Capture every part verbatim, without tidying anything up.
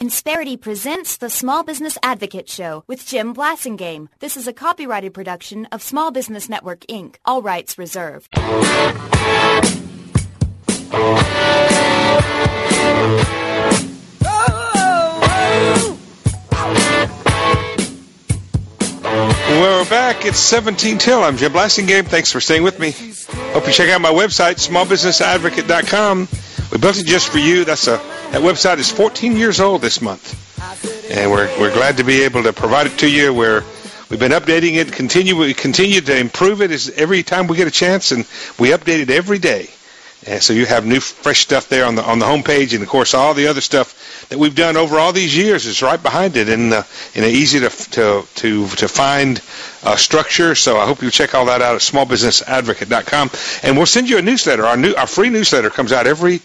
Insperity presents the Small Business Advocate Show with Jim Blasingame. This is a copyrighted production of Small Business Network, Incorporated. All rights reserved. We're back. It's seventeen till. I'm Jim Blasingame. Thanks for staying with me. Hope you check out my website, small business advocate dot com. We built it just for you. That's a that website is fourteen years old this month, and we're we're glad to be able to provide it to you. We're we've been updating it. Continue we continue to improve it as every time we get a chance, and we update it every day. And so you have new, fresh stuff there on the on the homepage, and of course all the other stuff that we've done over all these years is right behind it, and uh, in an easy to to to to find uh, structure. So I hope you check all that out at small business advocate dot com, and we'll send you a newsletter. Our new our free newsletter comes out every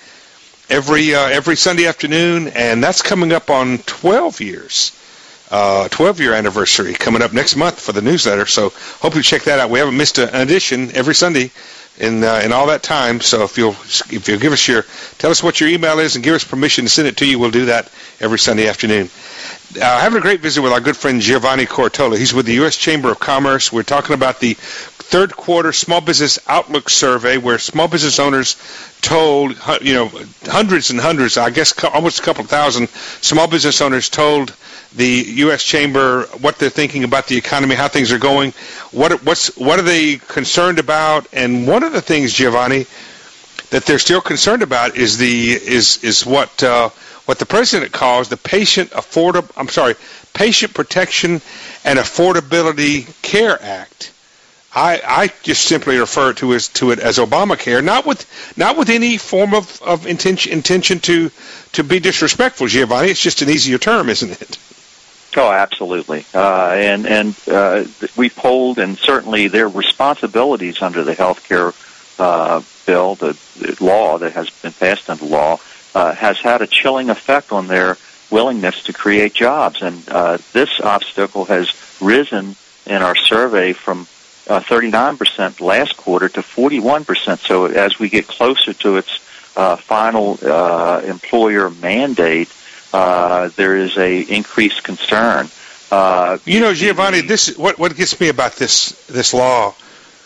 every uh, every Sunday afternoon, and that's coming up on twelve years. Uh, twelve year anniversary coming up next month for the newsletter. So hope you check that out. We haven't missed an edition every Sunday in uh, in all that time. So if you'll if you'll give us your tell us what your email is and give us permission to send it to you, we'll do that every Sunday afternoon. Uh, having a great visit with our good friend Giovanni Cortola. He's with the U S Chamber of Commerce. We're talking about the third quarter Small Business Outlook Survey, where small business owners told, you know, hundreds and hundreds, I guess almost a couple of thousand small business owners told the U S Chamber what they're thinking about the economy, how things are going, what what's what are they concerned about, and one of the things, Giovanni, that they're still concerned about is the is is what uh, what the president calls the patient affordable I'm sorry Patient Protection and Affordability Care Act. I, I just simply refer to as to it as Obamacare, not with not with any form of, of intention intention to to be disrespectful, Giovanni. It's just an easier term, isn't it? Oh, absolutely. Uh, and and uh, we polled, and certainly their responsibilities under the health care uh, bill, the, the law that has been passed into law, uh, has had a chilling effect on their willingness to create jobs. And uh, this obstacle has risen in our survey from uh, thirty-nine percent last quarter to forty-one percent. So as we get closer to its uh, final uh, employer mandate, Uh, there is a increased concern. Uh, you know, Giovanni, this what what gets me about this this law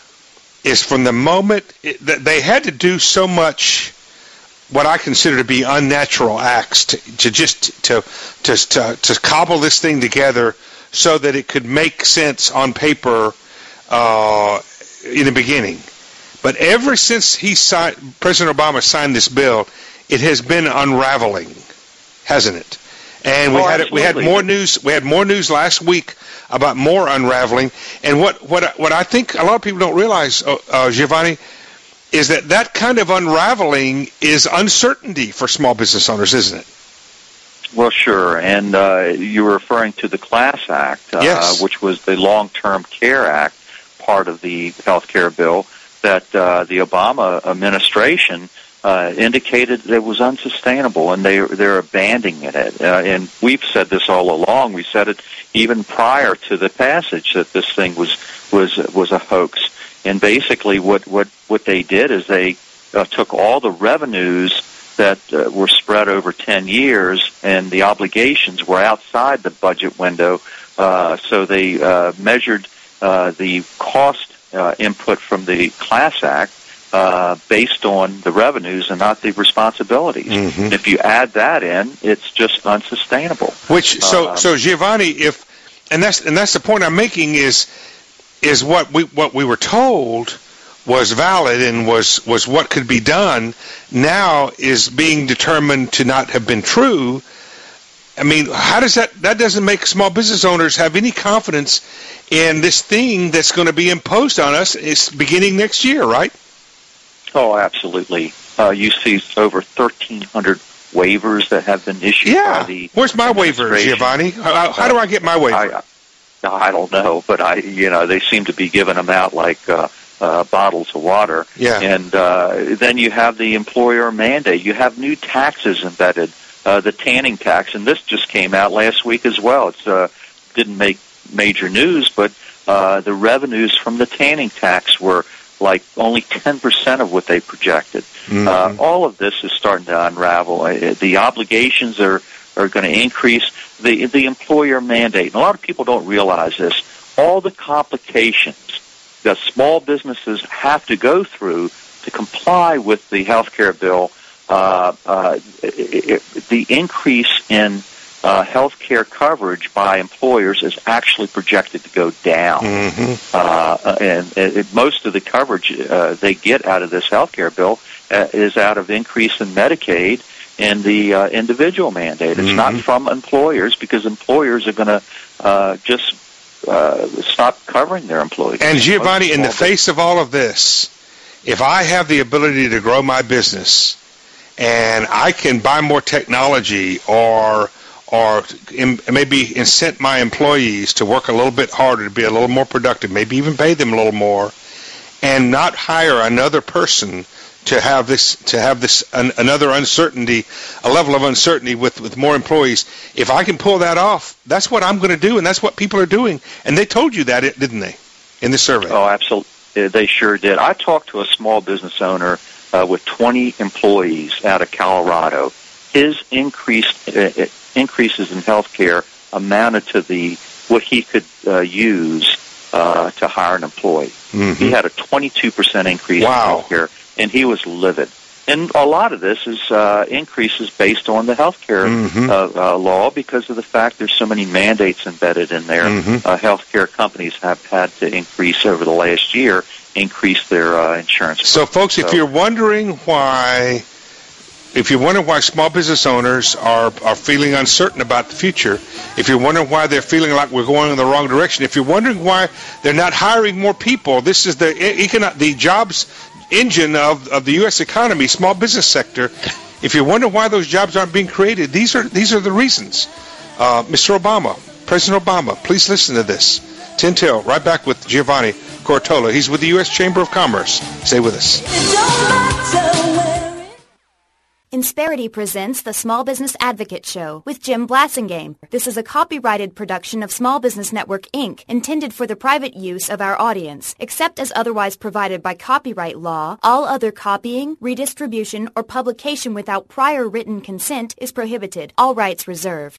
is from the moment it, that they had to do so much, what I consider to be unnatural acts to, to just to, to to to cobble this thing together so that it could make sense on paper uh, in the beginning. But ever since he signed, President Obama signed this bill, it has been unraveling, hasn't it? And we oh, had we had more news. We had more news last week about more unraveling. And what what what I think a lot of people don't realize, uh, uh, Giovanni, is that that kind of unraveling is uncertainty for small business owners, isn't it? Well, sure. And uh, you're referring to the Class Act, uh, yes. which was the Long-Term Care Act, part of the health care bill that uh, the Obama administration Uh, indicated that it was unsustainable, and they, they're abandoning it. Uh, and we've said this all along. We said it even prior to the passage that this thing was was was a hoax. And basically, what what, what they did is they uh, took all the revenues that uh, were spread over ten years, and the obligations were outside the budget window. Uh, so they uh, measured uh, the cost uh, input from the Class Act Uh, based on the revenues and not the responsibilities. Mm-hmm. And if you add that in, it's just unsustainable. Which so um, so Giovanni, if and that's and that's the point I'm making is is what we what we were told was valid and was was what could be done now is being determined to not have been true. I mean, how does that that doesn't make small business owners have any confidence in this thing that's going to be imposed on us? It's beginning next year, right? Oh, absolutely. Uh, you see over thirteen hundred waivers that have been issued yeah. by the Where's my waiver, Giovanni? How, how do I get my waiver? I, I don't know, but I, you know, they seem to be giving them out like uh, uh, bottles of water. Yeah. And uh, then you have the employer mandate. You have new taxes embedded, uh, the tanning tax, and this just came out last week as well. It uh, didn't make major news, but uh, the revenues from the tanning tax were like only ten percent of what they projected. Mm-hmm. Uh, all of this is starting to unravel. Uh, the obligations are are going to increase the the employer mandate. And a lot of people don't realize this. All the complications that small businesses have to go through to comply with the health care bill, uh, uh, it, it, the increase in uh, health care coverage by employers is actually projected to go down. Mm-hmm. Uh, and it, most of the coverage uh, they get out of this health care bill uh, is out of increase in Medicaid and the uh, individual mandate. It's mm-hmm. not from employers, because employers are going to uh, just uh, stop covering their employees. And Giovanni, in the face of all of this, if I have the ability to grow my business and I can buy more technology or or in, maybe incent my employees to work a little bit harder, to be a little more productive, maybe even pay them a little more, and not hire another person to have this to have this an, another uncertainty, a level of uncertainty with, with more employees. If I can pull that off, that's what I'm going to do, and that's what people are doing. And they told you that, didn't they, in the survey? Oh, absolutely. They sure did. I talked to a small business owner uh, with twenty employees out of Colorado. His increased uh, increases in health care amounted to the what he could uh, use uh, to hire an employee. Mm-hmm. He had a twenty-two percent increase wow. in health care, and he was livid. And a lot of this is uh, increases based on the health care mm-hmm. uh, uh, law, because of the fact there's so many mandates embedded in there. Mm-hmm. Uh, health care companies have had to increase over the last year, increase their uh, insurance. So, folks, so, if you're wondering why... If you're wondering why small business owners are, are feeling uncertain about the future, if you're wondering why they're feeling like we're going in the wrong direction, if you're wondering why they're not hiring more people, this is the econo- the jobs engine of, of the U S economy, small business sector. If you're wondering why those jobs aren't being created, these are these are the reasons. Uh, Mister Obama, President Obama, please listen to this. ten till, right back with Giovanni Cortola. He's with the U S Chamber of Commerce. Stay with us. Insperity presents the Small Business Advocate Show with Jim Blasingame. This is a copyrighted production of Small Business Network, Incorporated, intended for the private use of our audience. Except as otherwise provided by copyright law, all other copying, redistribution, or publication without prior written consent is prohibited. All rights reserved.